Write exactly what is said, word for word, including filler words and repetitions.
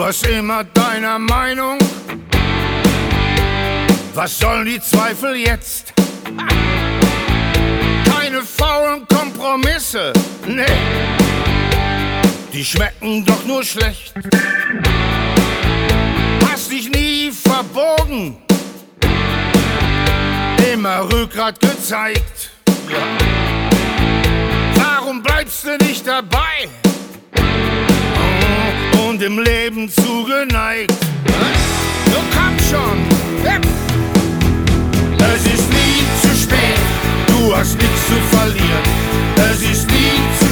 warst immer deiner Meinung. Was sollen die Zweifel jetzt? Keine faulen Kompromisse, nee, die schmecken doch nur schlecht. Hast dich nie verbogen, immer Rückgrat gezeigt. Ja. Warum bleibst du nicht dabei und im Leben zugeneigt? Du komm schon, ja. Es ist nie zu spät, du hast nichts zu verlieren. Es ist nie zu